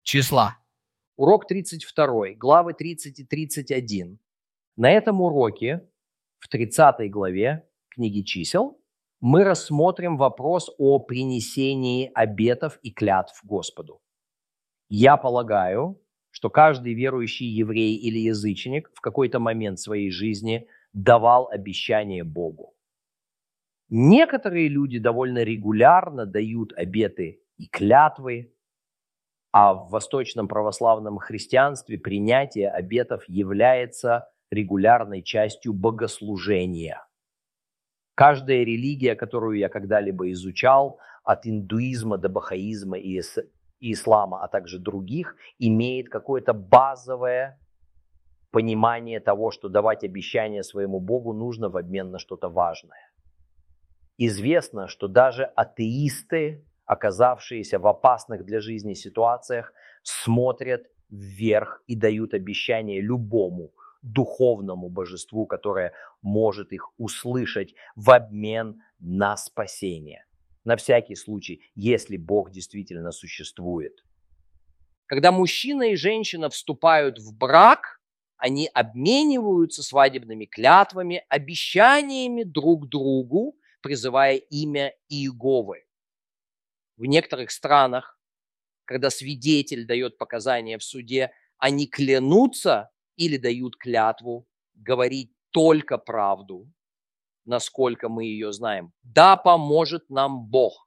числа. Урок 32, главы 30 и 31. На этом уроке, в 30 главе книги чисел, мы рассмотрим вопрос о принесении обетов и клятв Господу. Я полагаю, что каждый верующий еврей или язычник в какой-то момент своей жизни давал обещание Богу. Некоторые люди довольно регулярно дают обеты и клятвы, а в восточном православном христианстве принятие обетов является регулярной частью богослужения. Каждая религия, которую я когда-либо изучал, от индуизма до бахаизма и ислама, а также других, имеет какое-то базовое понимание того, что давать обещания своему Богу нужно в обмен на что-то важное. Известно, что даже атеисты, оказавшиеся в опасных для жизни ситуациях, смотрят вверх и дают обещание любому духовному божеству, которое может их услышать в обмен на спасение. На всякий случай, если Бог действительно существует. Когда мужчина и женщина вступают в брак, они обмениваются свадебными клятвами, обещаниями друг другу, призывая имя Иеговы. В некоторых странах, когда свидетель дает показания в суде, они клянутся или дают клятву говорить только правду, насколько мы ее знаем. Да поможет нам Бог.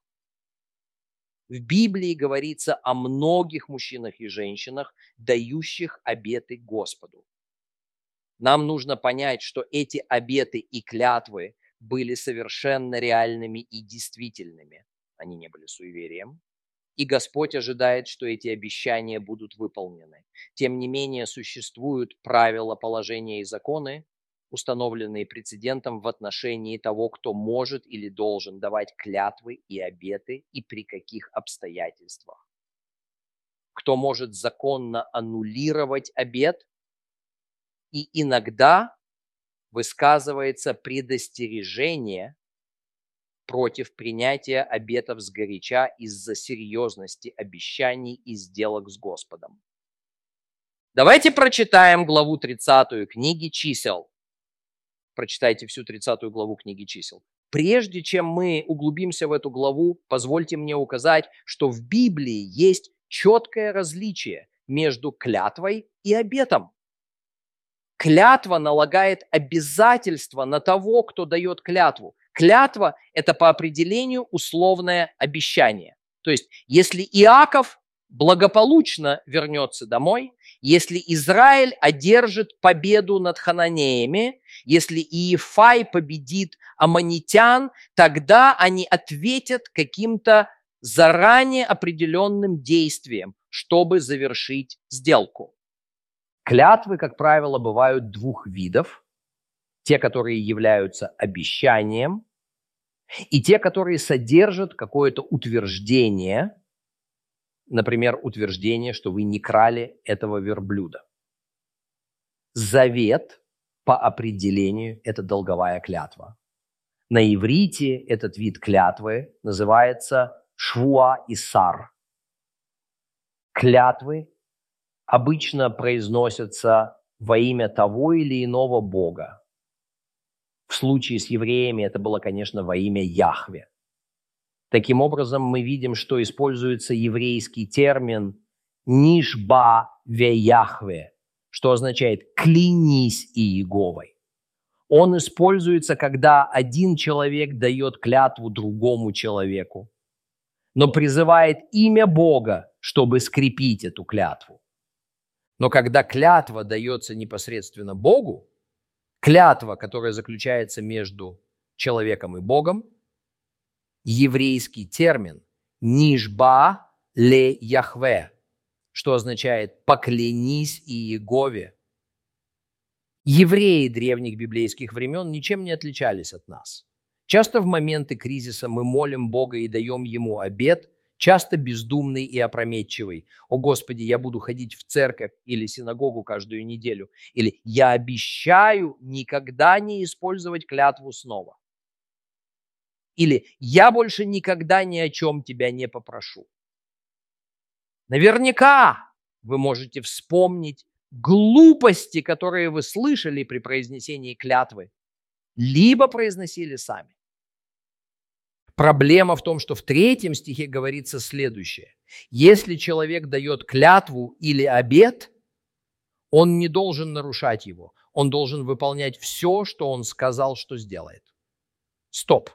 В Библии говорится о многих мужчинах и женщинах, дающих обеты Господу. Нам нужно понять, что эти обеты и клятвы были совершенно реальными и действительными. Они не были суеверием. И Господь ожидает, что эти обещания будут выполнены. Тем не менее, существуют правила, положения и законы, установленные прецедентом в отношении того, кто может или должен давать клятвы и обеты и при каких обстоятельствах. Кто может законно аннулировать обет, и иногда высказывается предостережение против принятия обетов сгоряча из-за серьезности обещаний и сделок с Господом. Давайте прочитаем главу 30 книги чисел. Прочитайте всю 30 главу книги чисел. Прежде чем мы углубимся в эту главу, позвольте мне указать, что в Библии есть четкое различие между клятвой и обетом. Клятва налагает обязательство на того, кто дает клятву. Клятва – это по определению условное обещание. То есть, если Иаков благополучно вернется домой, если Израиль одержит победу над хананеями, если Иефай победит аммонитян, тогда они ответят каким-то заранее определенным действием, чтобы завершить сделку. Клятвы, как правило, бывают двух видов. Те, которые являются обещанием, и те, которые содержат какое-то утверждение, например, утверждение, что вы не крали этого верблюда. Завет по определению – это долговая клятва. На иврите этот вид клятвы называется швуа исар. Клятвы обычно произносятся во имя того или иного бога. В случае с евреями это было, конечно, во имя Яхве. Таким образом, мы видим, что используется еврейский термин «нишба ве Яхве», что означает «клянись Иеговой». Он используется, когда один человек дает клятву другому человеку, но призывает имя Бога, чтобы скрепить эту клятву. Но когда клятва дается непосредственно Богу, клятва, которая заключается между человеком и Богом, еврейский термин «нишба ле Яхве», что означает «поклянись Иегове». Евреи древних библейских времен ничем не отличались от нас. Часто в моменты кризиса мы молим Бога и даем Ему обет, часто бездумный и опрометчивый. «О Господи, я буду ходить в церковь или синагогу каждую неделю», или «Я обещаю никогда не использовать клятву снова», или «Я больше никогда ни о чем тебя не попрошу». Наверняка вы можете вспомнить глупости, которые вы слышали при произнесении клятвы, либо произносили сами. Проблема в том, что в 3 стихе говорится следующее. Если человек дает клятву или обет, он не должен нарушать его. Он должен выполнять все, что он сказал, что сделает. Стоп.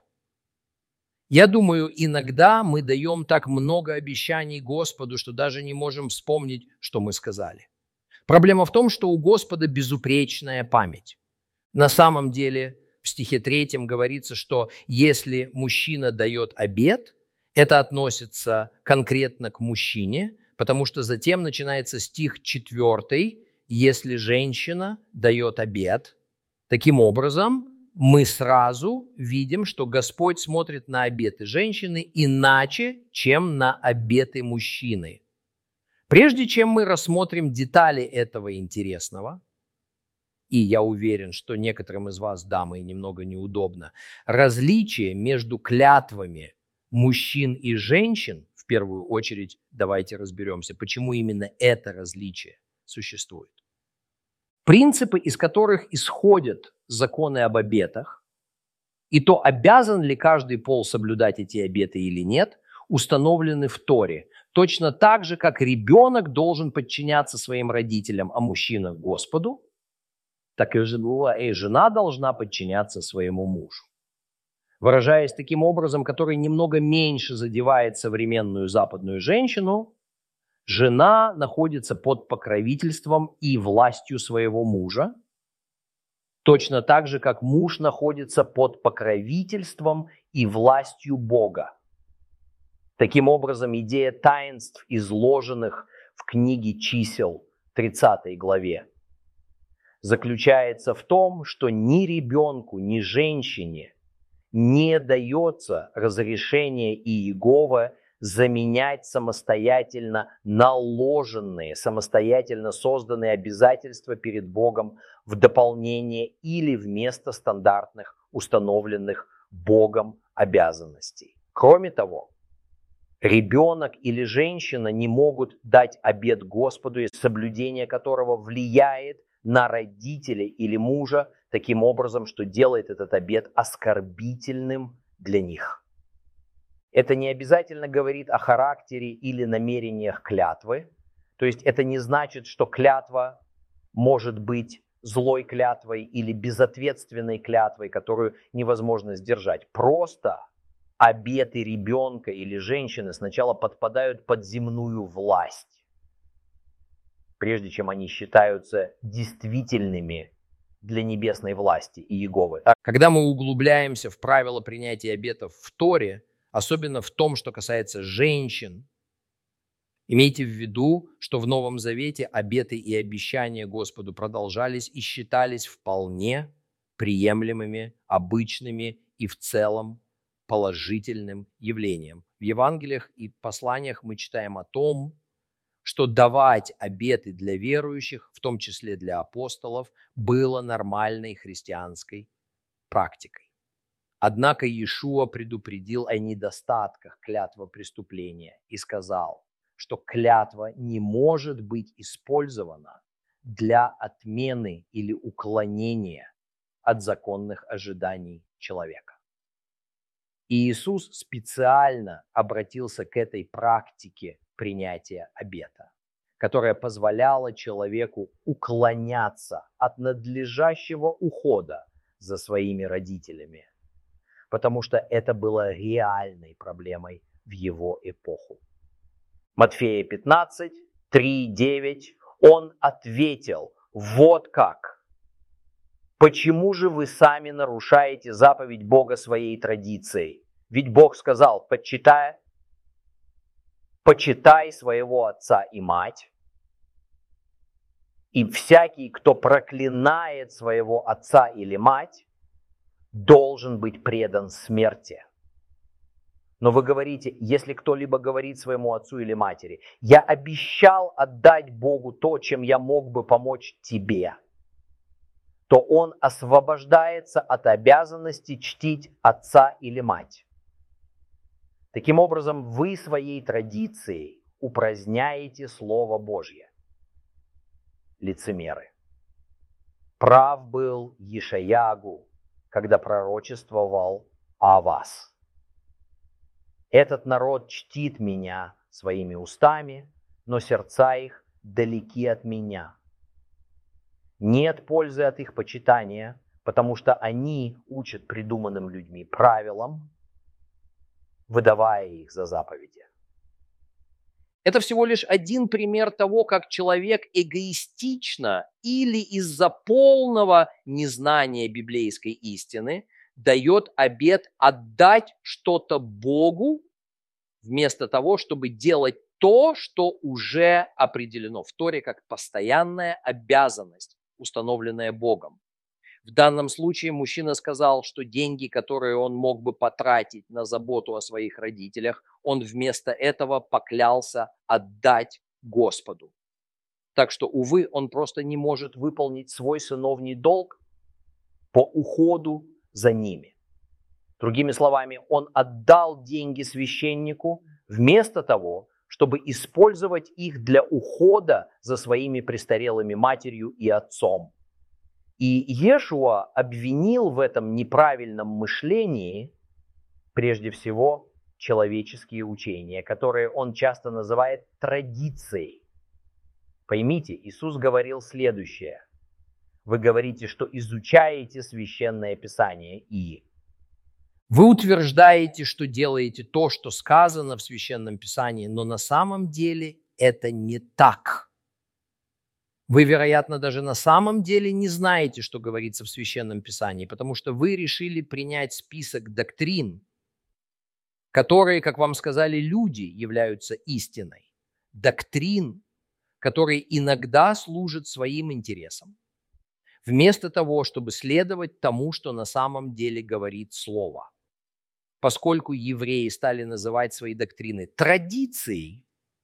Я думаю, иногда мы даем так много обещаний Господу, что даже не можем вспомнить, что мы сказали. Проблема в том, что у Господа безупречная память. На самом деле в стихе 3 говорится, что если мужчина дает обет, это относится конкретно к мужчине, потому что затем начинается стих 4, если женщина дает обет. Таким образом, мы сразу видим, что Господь смотрит на обеты женщины иначе, чем на обеты мужчины. Прежде чем мы рассмотрим детали этого интересного, и я уверен, что некоторым из вас, дамы, немного неудобно, различие между клятвами мужчин и женщин, в первую очередь давайте разберемся, почему именно это различие существует. Принципы, из которых исходят законы об обетах, и то, обязан ли каждый пол соблюдать эти обеты или нет, установлены в Торе. Точно так же, как ребенок должен подчиняться своим родителям, а мужчина – Господу, так и жена должна подчиняться своему мужу. Выражаясь таким образом, который немного меньше задевает современную западную женщину, жена находится под покровительством и властью своего мужа, точно так же, как муж находится под покровительством и властью Бога. Таким образом, идея таинств, изложенных в книге «Чисел» 30 главе, заключается в том, что ни ребенку, ни женщине не дается разрешение Иеговы заменять самостоятельно наложенные, самостоятельно созданные обязательства перед Богом в дополнение или вместо стандартных, установленных Богом обязанностей. Кроме того, ребенок или женщина не могут дать обет Господу, соблюдение которого влияет на родителей или мужа таким образом, что делает этот обет оскорбительным для них. Это не обязательно говорит о характере или намерениях клятвы. То есть это не значит, что клятва может быть злой клятвой или безответственной клятвой, которую невозможно сдержать. Просто обеты ребенка или женщины сначала подпадают под земную власть, прежде чем они считаются действительными для небесной власти и Иеговы. Когда мы углубляемся в правила принятия обетов в Торе, особенно в том, что касается женщин, имейте в виду, что в Новом Завете обеты и обещания Господу продолжались и считались вполне приемлемыми, обычными и в целом положительным явлением. В Евангелиях и посланиях мы читаем о том, что давать обеты для верующих, в том числе для апостолов, было нормальной христианской практикой. Однако Иешуа предупредил о недостатках клятвопреступления и сказал, что клятва не может быть использована для отмены или уклонения от законных ожиданий человека. И Иисус специально обратился к этой практике принятия обета, которая позволяла человеку уклоняться от надлежащего ухода за своими родителями, потому что это было реальной проблемой в его эпоху. Матфея 15, 3, 9. Он ответил: вот как. Почему же вы сами нарушаете заповедь Бога своей традицией? Ведь Бог сказал: почитай своего отца и мать, и всякий, кто проклинает своего отца или мать, должен быть предан смерти. Но вы говорите, если кто-либо говорит своему отцу или матери: я обещал отдать Богу то, чем я мог бы помочь тебе, то он освобождается от обязанности чтить отца или мать. Таким образом, вы своей традицией упраздняете Слово Божье. лицемеры. Прав был Ешаягу, когда пророчествовал о вас. Этот народ чтит меня своими устами, но сердца их далеки от меня. Нет пользы от их почитания, потому что они учат придуманным людьми правилам, выдавая их за заповеди. Это всего лишь один пример того, как человек эгоистично или из-за полного незнания библейской истины дает обет отдать что-то Богу вместо того, чтобы делать то, что уже определено в Торе как постоянная обязанность, установленная Богом. В данном случае мужчина сказал, что деньги, которые он мог бы потратить на заботу о своих родителях, он вместо этого поклялся отдать Господу. Так что, увы, он просто не может выполнить свой сыновний долг по уходу за ними. Другими словами, он отдал деньги священнику вместо того, чтобы использовать их для ухода за своими престарелыми матерью и отцом. И Иешуа обвинил в этом неправильном мышлении прежде всего человеческие учения, которые он часто называет традицией. Поймите, Иисус говорил следующее. Вы говорите, что изучаете Священное Писание и... Вы утверждаете, что делаете то, что сказано в Священном Писании, но на самом деле это не так. Вы, вероятно, даже на самом деле не знаете, что говорится в Священном Писании, потому что вы решили принять список доктрин, которые, как вам сказали люди, являются истиной. Доктрин, которые иногда служат своим интересам, вместо того, чтобы следовать тому, что на самом деле говорит Слово. Поскольку евреи стали называть свои доктрины традицией,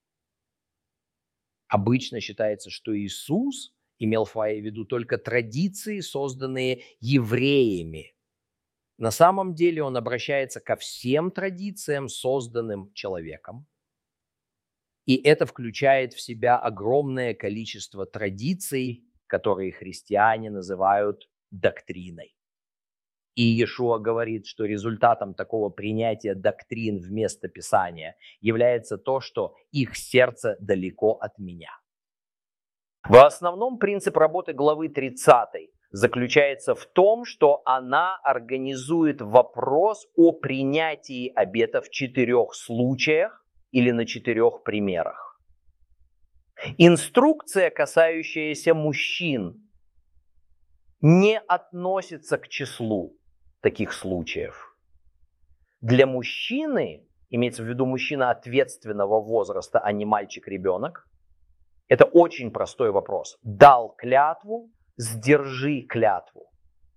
обычно считается, что Иисус имел в виду только традиции, созданные евреями. На самом деле он обращается ко всем традициям, созданным человеком. И это включает в себя огромное количество традиций, которые христиане называют доктриной. И Иешуа говорит, что результатом такого принятия доктрин вместо Писания является то, что их сердце далеко от меня. В основном принцип работы главы 30 заключается в том, что она организует вопрос о принятии обета в 4 случаях или на 4 примерах. Инструкция, касающаяся мужчин, не относится к числу таких случаев. Для мужчины, имеется в виду мужчина ответственного возраста, а не мальчик-ребенок, это очень простой вопрос. Дал клятву, сдержи клятву.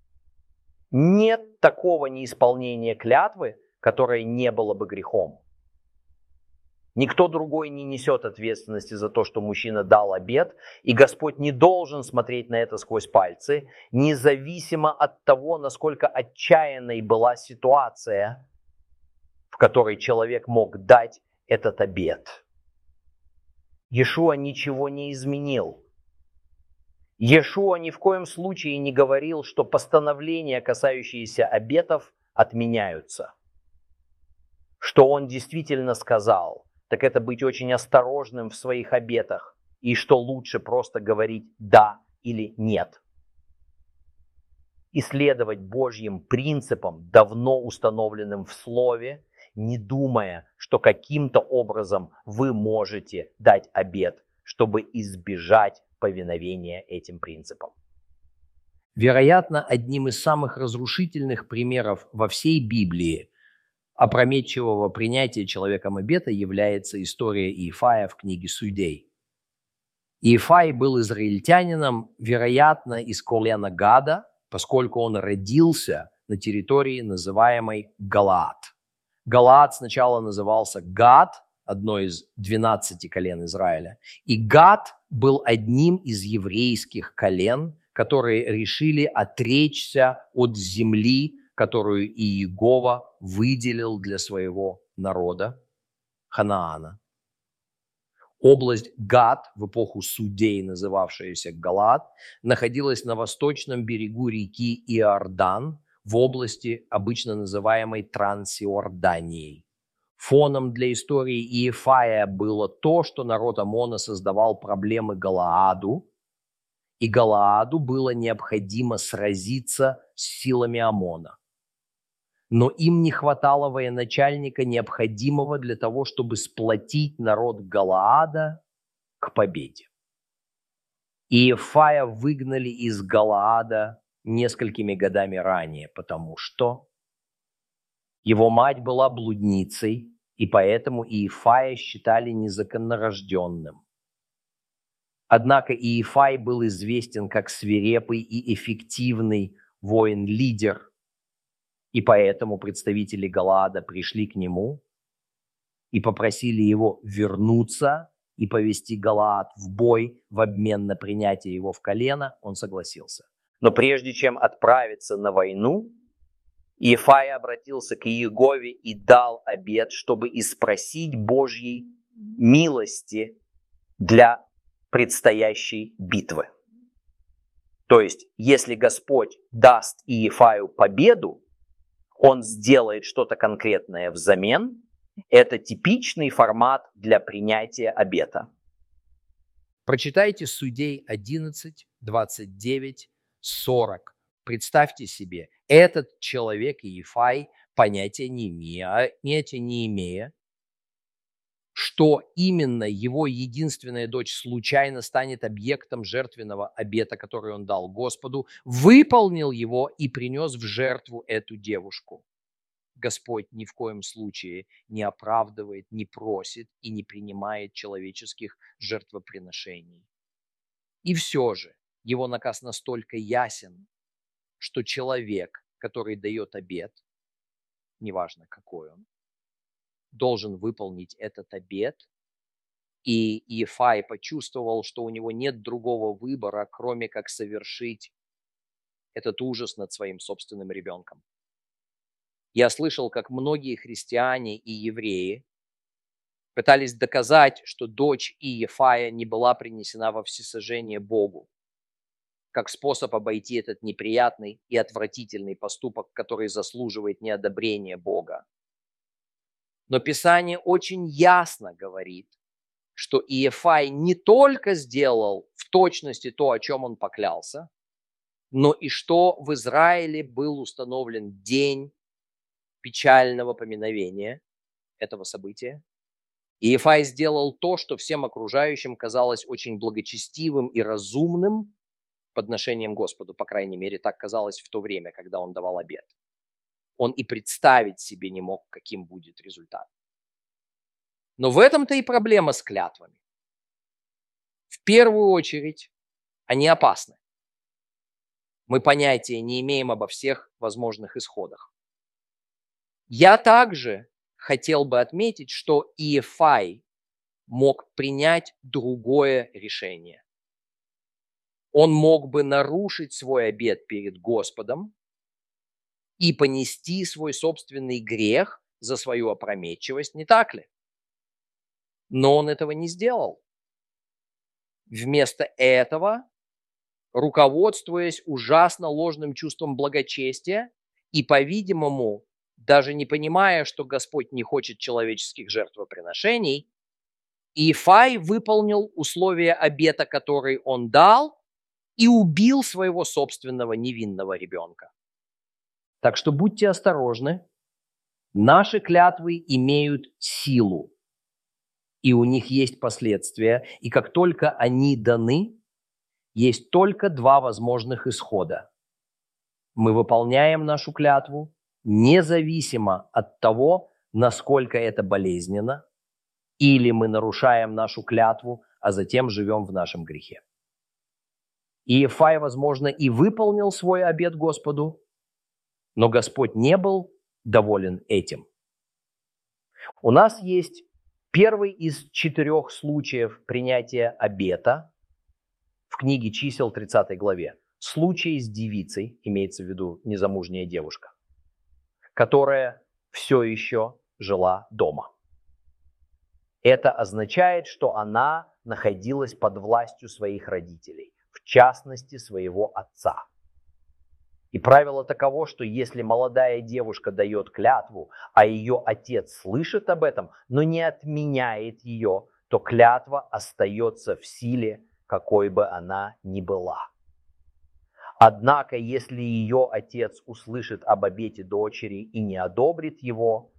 Нет такого неисполнения клятвы, которое не было бы грехом. Никто другой не несет ответственности за то, что мужчина дал обет, и Господь не должен смотреть на это сквозь пальцы, независимо от того, насколько отчаянной была ситуация, в которой человек мог дать этот обет. Иешуа ничего не изменил. Иешуа ни в коем случае не говорил, что постановления, касающиеся обетов, отменяются. Что он действительно сказал, так это быть очень осторожным в своих обетах, и что лучше просто говорить «да» или «нет». И следовать Божьим принципам, давно установленным в Слове, не думая, что каким-то образом вы можете дать обет, чтобы избежать повиновения этим принципам. Вероятно, одним из самых разрушительных примеров во всей Библии опрометчивого принятия человеком обета является история Иефая в книге Судей. Иефай был израильтянином, вероятно, из колена Гада, поскольку он родился на территории, называемой Галаад. Галаад сначала назывался Гад, одно из 12 колен Израиля, и Гад был одним из еврейских колен, которые решили отречься от земли, которую Иегова выделил для своего народа, Ханаана. Область Гад, в эпоху судей называвшаяся Галаад, находилась на восточном берегу реки Иордан, в области, обычно называемой Трансиорданией. Фоном для истории Иефая было то, что народ Амона создавал проблемы Галааду, и Галааду было необходимо сразиться с силами Амона. Но им не хватало военачальника, необходимого для того, чтобы сплотить народ Галаада к победе. Иефая выгнали из Галаада несколькими годами ранее, потому что его мать была блудницей, и поэтому Иефая считали незаконнорожденным. Однако Иефай был известен как свирепый и эффективный воин-лидер, и поэтому представители Галаада пришли к нему и попросили его вернуться и повести Галаад в бой в обмен на принятие его в колено. Он согласился. Но прежде чем отправиться на войну, Иефая обратился к Иегове и дал обет, чтобы испросить Божьей милости для предстоящей битвы. То есть, если Господь даст Иефаю победу, он сделает что-то конкретное взамен. Это типичный формат для принятия обета. Прочитайте Судей 11, 29, 40. Представьте себе, этот человек Иефай, понятия не имея, что именно его единственная дочь случайно станет объектом жертвенного обета, который он дал Господу, выполнил его и принес в жертву эту девушку. Господь ни в коем случае не оправдывает, не просит и не принимает человеческих жертвоприношений. И все же его наказ настолько ясен, что человек, который дает обет, неважно какой он, должен выполнить этот обет. И Иефай почувствовал, что у него нет другого выбора, кроме как совершить этот ужас над своим собственным ребенком. Я слышал, как многие христиане и евреи пытались доказать, что дочь Иефая не была принесена во всесожжение Богу, как способ обойти этот неприятный и отвратительный поступок, который заслуживает неодобрения Бога. Но Писание очень ясно говорит, что Иефай не только сделал в точности то, о чем он поклялся, но и что в Израиле был установлен день печального поминовения этого события. Иефай сделал то, что всем окружающим казалось очень благочестивым и разумным подношением Господу, по крайней мере, так казалось в то время, когда он давал обет. Он и представить себе не мог, каким будет результат. Но в этом-то и проблема с клятвами. В первую очередь, они опасны. Мы понятия не имеем обо всех возможных исходах. Я также хотел бы отметить, что Иефай мог принять другое решение. Он мог бы нарушить свой обет перед Господом и понести свой собственный грех за свою опрометчивость, не так ли? Но он этого не сделал. Вместо этого, руководствуясь ужасно ложным чувством благочестия и, по-видимому, даже не понимая, что Господь не хочет человеческих жертвоприношений, Иефай выполнил условия обета, который он дал, и убил своего собственного невинного ребенка. Так что будьте осторожны. Наши клятвы имеют силу, и у них есть последствия. И как только они даны, есть только два возможных исхода. Мы выполняем нашу клятву, независимо от того, насколько это болезненно, или мы нарушаем нашу клятву, а затем живем в нашем грехе. Иефай, возможно, и выполнил свой обет Господу, но Господь не был доволен этим. У нас есть первый из 4 случаев принятия обета в книге Чисел 30 главе. Случай с девицей, имеется в виду незамужняя девушка, которая все еще жила дома. Это означает, что она находилась под властью своих родителей, в частности, своего отца. И правило таково, что если молодая девушка дает клятву, а ее отец слышит об этом, но не отменяет ее, то клятва остается в силе, какой бы она ни была. Однако, если ее отец услышит об обете дочери и не одобрит его,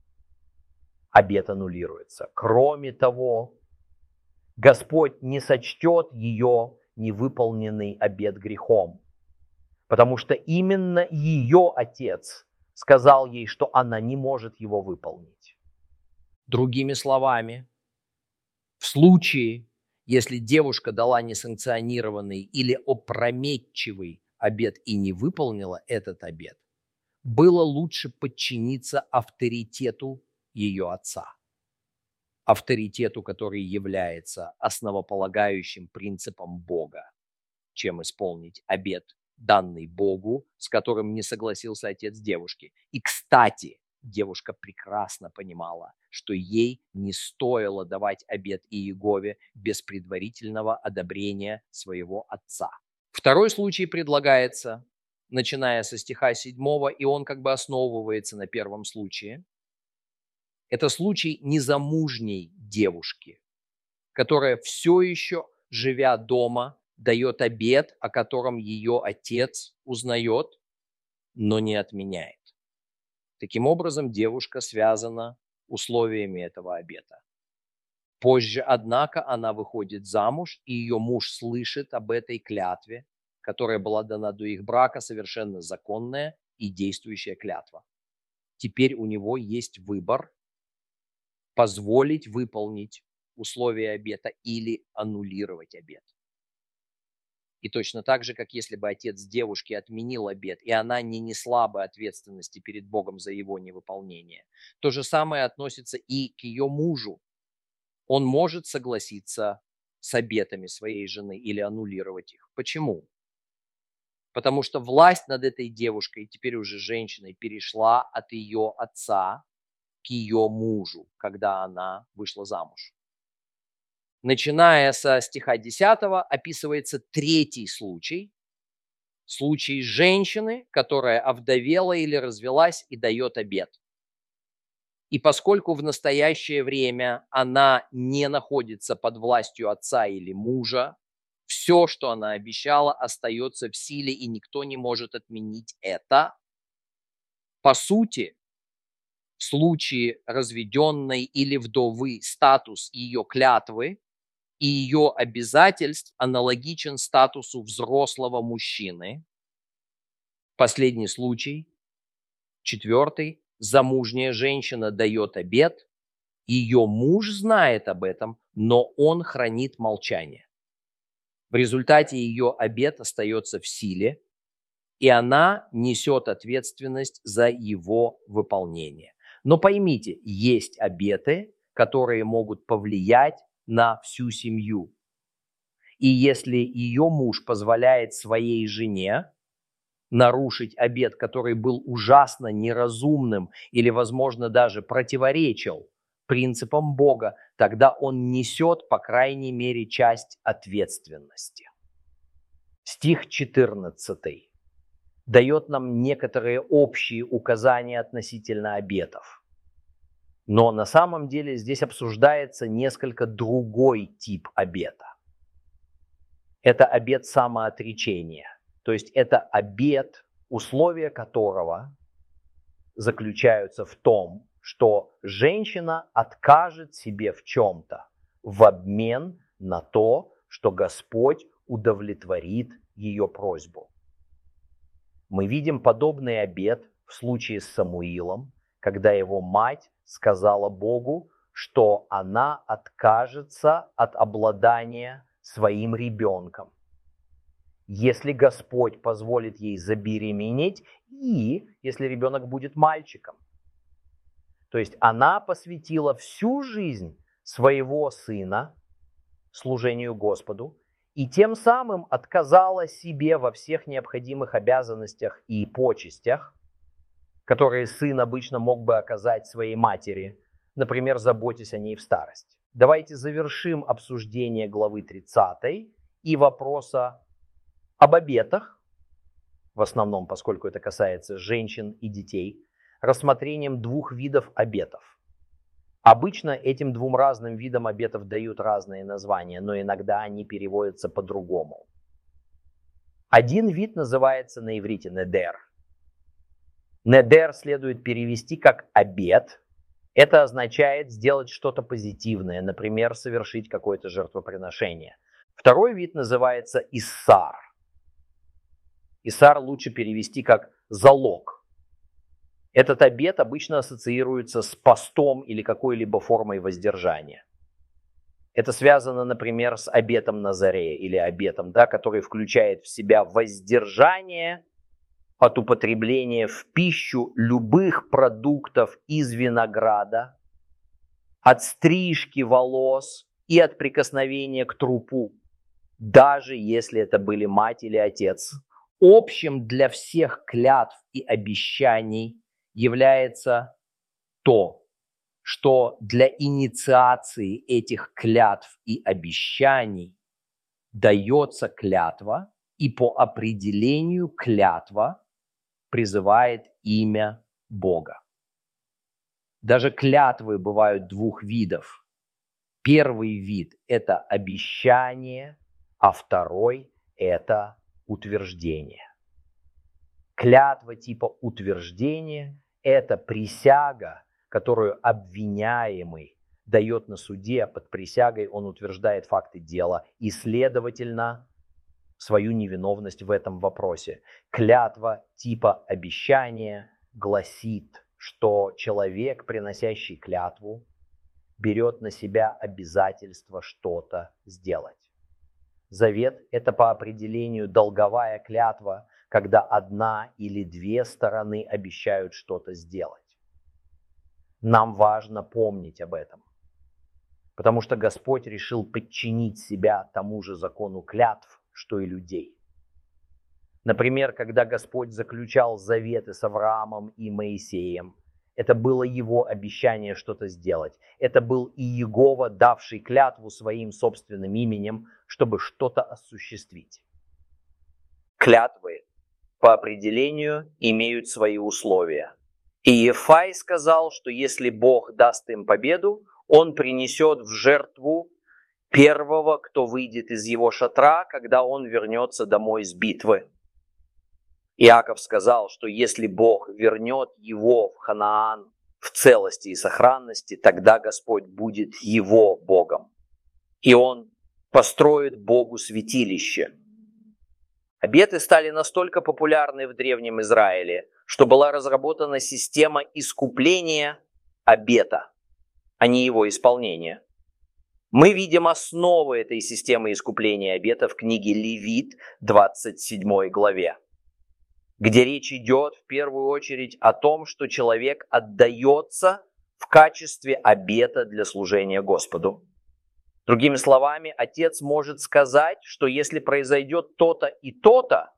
обет аннулируется. Кроме того, Господь не сочтет ее невыполненный обет грехом, потому что именно ее отец сказал ей, что она не может его выполнить. Другими словами, в случае, если девушка дала несанкционированный или опрометчивый обет и не выполнила этот обет, было лучше подчиниться авторитету ее отца. Авторитету, который является основополагающим принципом Бога, чем исполнить обет, данный Богу, с которым не согласился отец девушки. И, кстати, девушка прекрасно понимала, что ей не стоило давать обет Иегове без предварительного одобрения своего отца. Второй случай предлагается, начиная со стиха 7, и он как бы основывается на первом случае. Это случай незамужней девушки, которая все еще, живя дома, дает обет, о котором ее отец узнает, но не отменяет. Таким образом, девушка связана условиями этого обета. Позже, однако, она выходит замуж, и ее муж слышит об этой клятве, которая была дана до их брака, совершенно законная и действующая клятва. Теперь у него есть выбор позволить выполнить условия обета или аннулировать обет. И точно так же, как если бы отец девушки отменил обет, и она не несла бы ответственности перед Богом за его невыполнение, то же самое относится и к ее мужу. Он может согласиться с обетами своей жены или аннулировать их. Почему? Потому что власть над этой девушкой, теперь уже женщиной, перешла от ее отца к ее мужу, когда она вышла замуж. Начиная со стиха 10 описывается третий случай. Случай женщины, которая овдовела или развелась и дает обет. И поскольку в настоящее время она не находится под властью отца или мужа, все, что она обещала, остается в силе, и никто не может отменить это. По сути, в случае разведенной или вдовы статус ее клятвы и ее обязательств аналогичен статусу взрослого мужчины. Последний случай, 4. Замужняя женщина дает обет, ее муж знает об этом, но он хранит молчание. В результате ее обет остается в силе, и она несет ответственность за его выполнение. Но поймите, есть обеты, которые могут повлиять на всю семью. И если ее муж позволяет своей жене нарушить обет, который был ужасно неразумным или, возможно, даже противоречил принципам Бога, тогда он несет, по крайней мере, часть ответственности. Стих 14 дает нам некоторые общие указания относительно обетов. Но на самом деле здесь обсуждается несколько другой тип обета. Это обет самоотречения. То есть это обет, условия которого заключаются в том, что женщина откажет себе в чем-то в обмен на то, что Господь удовлетворит ее просьбу. Мы видим подобный обет в случае с Самуилом, когда его мать сказала Богу, что она откажется от обладания своим ребенком, если Господь позволит ей забеременеть и если ребенок будет мальчиком. То есть она посвятила всю жизнь своего сына служению Господу и тем самым отказала себе во всех необходимых обязанностях и почестях, которые сын обычно мог бы оказать своей матери, например, заботясь о ней в старости. давайте завершим обсуждение главы 30 и вопроса об обетах, в основном, поскольку это касается женщин и детей, рассмотрением двух видов обетов. Обычно этим двум разным видам обетов дают разные названия, но иногда они переводятся по-другому. Один вид называется на иврите недер. Недер следует перевести как обет. Это означает сделать что-то позитивное, например, совершить какое-то жертвоприношение. Второй вид называется иссар. Иссар лучше перевести как залог. Этот обет обычно ассоциируется с постом или какой-либо формой воздержания. Это связано, например, с обетом Назарея или обетом, который включает в себя воздержание от употребления в пищу любых продуктов из винограда, от стрижки волос и от прикосновения к трупу, даже если это были мать или отец. Общим для всех клятв и обещаний является то, что для инициации этих клятв и обещаний дается клятва, и по определению клятва призывает имя Бога. Даже клятвы бывают двух видов. Первый вид – это обещание, а второй – это утверждение. Клятва типа утверждения – это присяга, которую обвиняемый дает на суде, а под присягой он утверждает факты дела и, следовательно, свою невиновность в этом вопросе. Клятва типа обещания гласит, что человек, приносящий клятву, берет на себя обязательство что-то сделать. Завет – это по определению долговая клятва, когда одна или две стороны обещают что-то сделать. Нам важно помнить об этом, потому что Господь решил подчинить себя тому же закону клятв, что и людей. Например, когда Господь заключал заветы с Авраамом и Моисеем, это было его обещание что-то сделать. Это был и Иегова, давший клятву своим собственным именем, чтобы что-то осуществить. Клятвы по определению имеют свои условия. И Ефай сказал, что если Бог даст им победу, он принесет в жертву первого, кто выйдет из его шатра, когда он вернется домой с битвы. Иаков сказал, что если Бог вернет его в Ханаан в целости и сохранности, тогда Господь будет его Богом. И он построит Богу святилище. Обеты стали настолько популярны в Древнем Израиле, что была разработана система искупления обета, а не его исполнения. Мы видим основы этой системы искупления обета в книге Левит, 27 главе, где речь идет в первую очередь о том, что человек отдается в качестве обета для служения Господу. Другими словами, отец может сказать, что если произойдет то-то и то-то,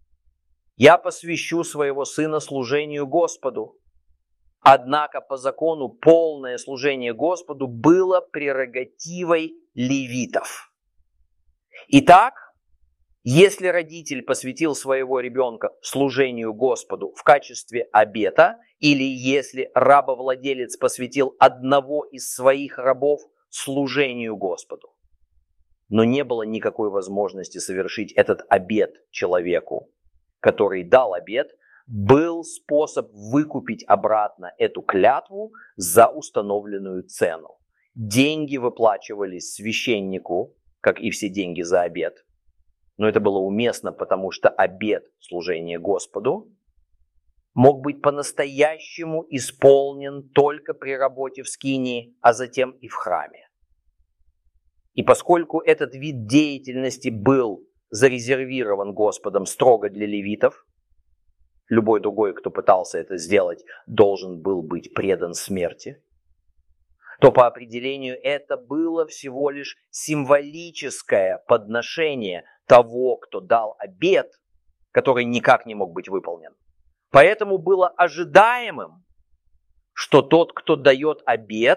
я посвящу своего сына служению Господу. Однако по закону полное служение Господу было прерогативой левитов. Итак, если родитель посвятил своего ребенка служению Господу в качестве обета, или если рабовладелец посвятил одного из своих рабов служению Господу, но не было никакой возможности совершить этот обет человеку, который дал обет, был способ выкупить обратно эту клятву за установленную цену. Деньги выплачивались священнику, как и все деньги за обет. Но это было уместно, потому что обет служения Господу мог быть по-настоящему исполнен только при работе в скинии, а затем и в храме. И поскольку этот вид деятельности был зарезервирован Господом строго для левитов, любой другой, кто пытался это сделать, должен был быть предан смерти, то по определению это было всего лишь символическое подношение того, кто дал обет, который никак не мог быть выполнен. Поэтому было ожидаемым, что тот, кто дает обет,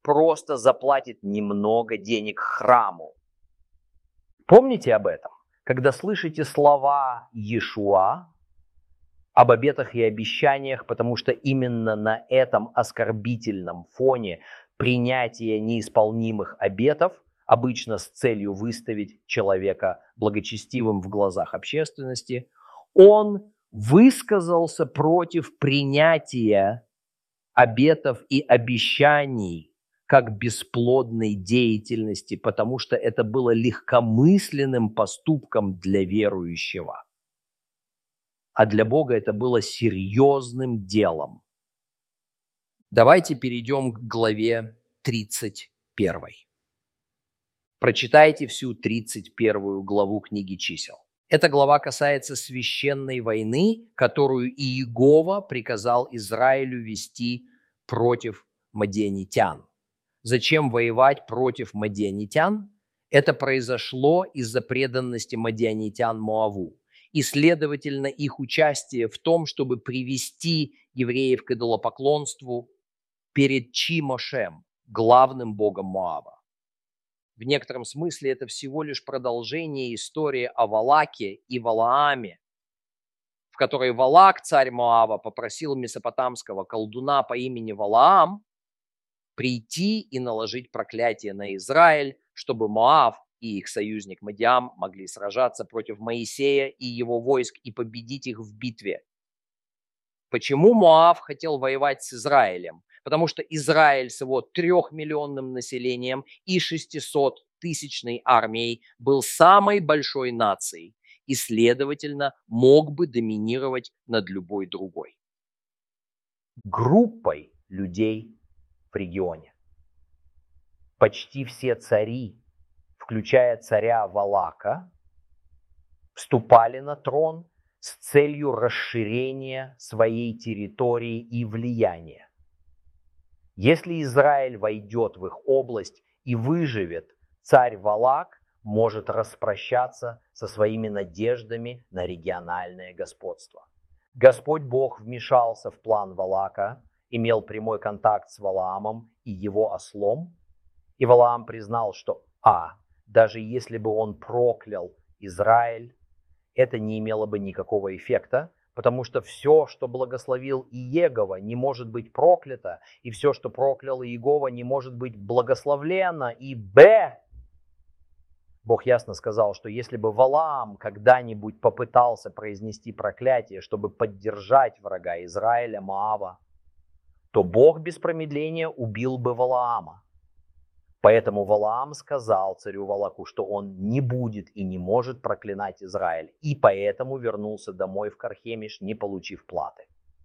просто заплатит немного денег храму. Помните об этом? Когда слышите слова Иешуа об обетах и обещаниях, потому что именно на этом оскорбительном фоне принятия неисполнимых обетов, обычно с целью выставить человека благочестивым в глазах общественности, он высказался против принятия обетов и обещаний как бесплодной деятельности, потому что это было легкомысленным поступком для верующего. А для Бога это было серьезным делом. Давайте перейдем к главе 31. Прочитайте всю 31 главу книги Чисел. Эта глава касается священной войны, которую Иегова приказал Израилю вести против мадианитян. Зачем воевать против мадианитян? Это произошло из-за преданности мадианитян Моаву. И, следовательно, их участие в том, чтобы привести евреев к идолопоклонству перед Чимошем, главным богом Моаба. В некотором смысле это всего лишь продолжение истории о Валаке и Валааме, в которой Валак, царь Моаба, попросил месопотамского колдуна по имени Валаам прийти и наложить проклятие на Израиль, чтобы Моав и их союзник Мадиам могли сражаться против Моисея и его войск и победить их в битве. Почему Моав хотел воевать с Израилем? Потому что Израиль с его 3-миллионным населением и 600-тысячной армией был самой большой нацией и, следовательно, мог бы доминировать над любой другой группой людей в регионе. Почти все цари, включая царя Валака, вступали на трон с целью расширения своей территории и влияния. Если Израиль войдет в их область и выживет, царь Валак может распрощаться со своими надеждами на региональное господство. Господь Бог вмешался в план Валака, имел прямой контакт с Валаамом и его ослом, и Валаам признал, что даже если бы он проклял Израиль, это не имело бы никакого эффекта, потому что все, что благословил Иегова, не может быть проклято, и все, что проклял Иегова, не может быть благословлено. И Бог ясно сказал, что если бы Валаам когда-нибудь попытался произнести проклятие, чтобы поддержать врага Израиля, Моава, то Бог без промедления убил бы Валаама. Поэтому Валаам сказал царю Валаку, что он не будет и не может проклинать Израиль, и поэтому вернулся домой в Кархемиш, не получив платы.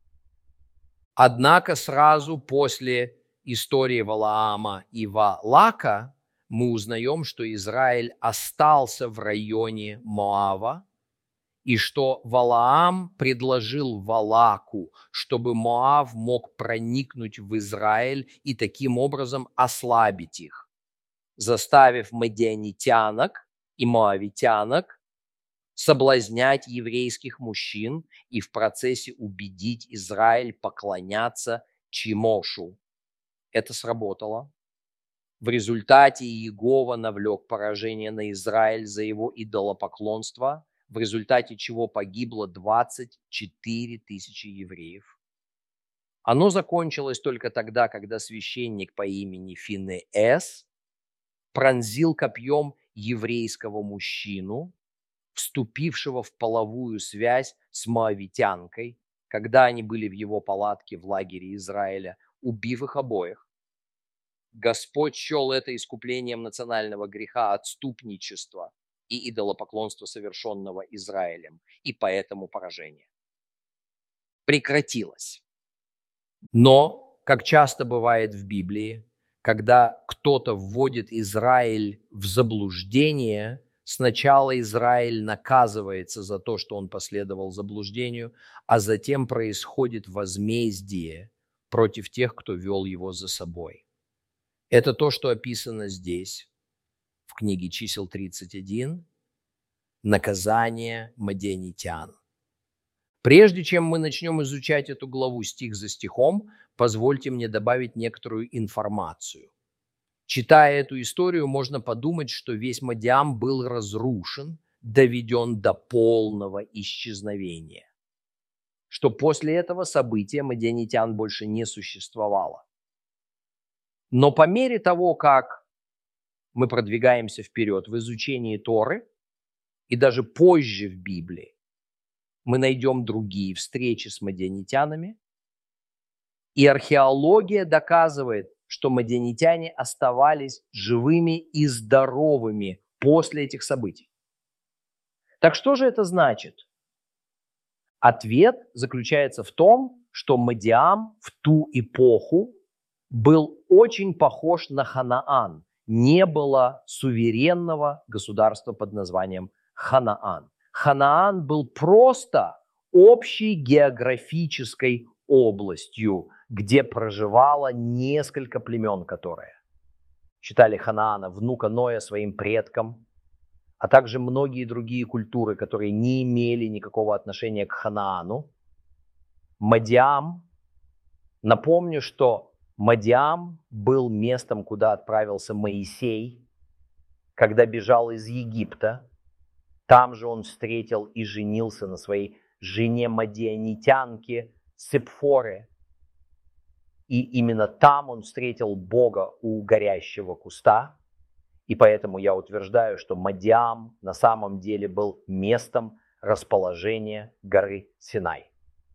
Однако сразу после истории Валаама и Валака мы узнаем, что Израиль остался в районе Моава, и что Валаам предложил Валаку, чтобы Моав мог проникнуть в Израиль и таким образом ослабить их, заставив мадианитянок и моавитянок соблазнять еврейских мужчин и в процессе убедить Израиль поклоняться Чимошу. Это сработало. В результате Иегова навлек поражение на Израиль за его идолопоклонство, в результате чего погибло 24 тысячи евреев. Оно закончилось только тогда, когда священник по имени Финеэс пронзил копьем еврейского мужчину, вступившего в половую связь с моавитянкой, когда они были в его палатке в лагере Израиля, убив их обоих. Господь счел это искуплением национального греха отступничества и идолопоклонства, совершенного Израилем, и поэтому поражение прекратилось. Но, как часто бывает в Библии, когда кто-то вводит Израиль в заблуждение, сначала Израиль наказывается за то, что он последовал заблуждению, а затем происходит возмездие против тех, кто вел его за собой. Это то, что описано здесь, в книге Чисел 31, наказание мадианитян. Прежде чем мы начнем изучать эту главу стих за стихом, позвольте мне добавить некоторую информацию. Читая эту историю, можно подумать, что весь Мадиам был разрушен, доведен до полного исчезновения, что после этого события мадианитян больше не существовало. Но по мере того, как мы продвигаемся вперед в изучении Торы, и даже позже в Библии, мы найдем другие встречи с мадианитянами, и археология доказывает, что мадианитяне оставались живыми и здоровыми после этих событий. Так что же это значит? Ответ заключается в том, что Мадиам в ту эпоху был очень похож на Ханаан. Не было суверенного государства под названием Ханаан. Ханаан был просто общей географической областью, где проживало несколько племен, которые считали Ханаана, внука Ноя, своим предком, а также многие другие культуры, которые не имели никакого отношения к Ханаану. Мадиам, напомню, что Мадиам был местом, куда отправился Моисей, когда бежал из Египта. Там же он встретил и женился на своей жене мадианитянке Сепфоре. И именно там он встретил Бога у горящего куста. И поэтому я утверждаю, что Мадиам на самом деле был местом расположения горы Синай.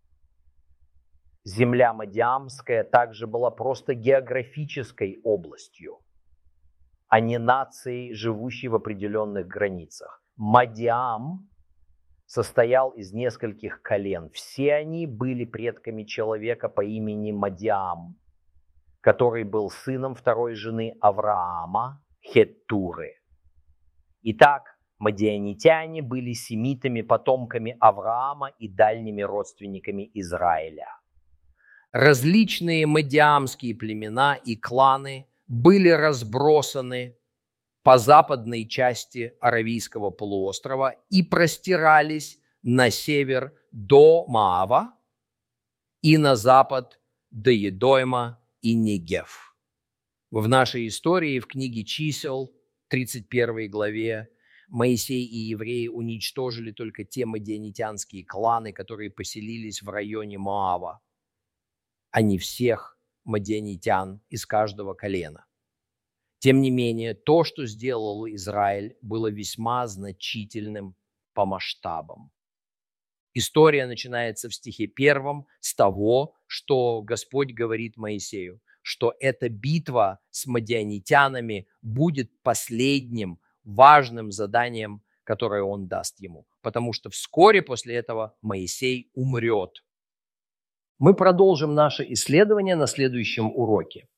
Земля Мадиамская также была просто географической областью, а не нацией, живущей в определенных границах. Мадиам состоял из нескольких колен. Все они были предками человека по имени Мадиам, который был сыном второй жены Авраама, Хеттуры. Итак, мадианитяне были семитами, потомками Авраама и дальними родственниками Израиля. Различные мадиамские племена и кланы были разбросаны по западной части Аравийского полуострова и простирались на север до Моава и на запад до Едойма и Негев. В нашей истории, в книге «Чисел», 31 главе, Моисей и евреи уничтожили только те мадианитянские кланы, которые поселились в районе Моава, а не всех мадианитян из каждого колена. Тем не менее, то, что сделал Израиль, было весьма значительным по масштабам. История начинается в стихе 1 с того, что Господь говорит Моисею, что эта битва с мадианитянами будет последним важным заданием, которое он даст ему, потому что вскоре после этого Моисей умрет. Мы продолжим наше исследование на следующем уроке.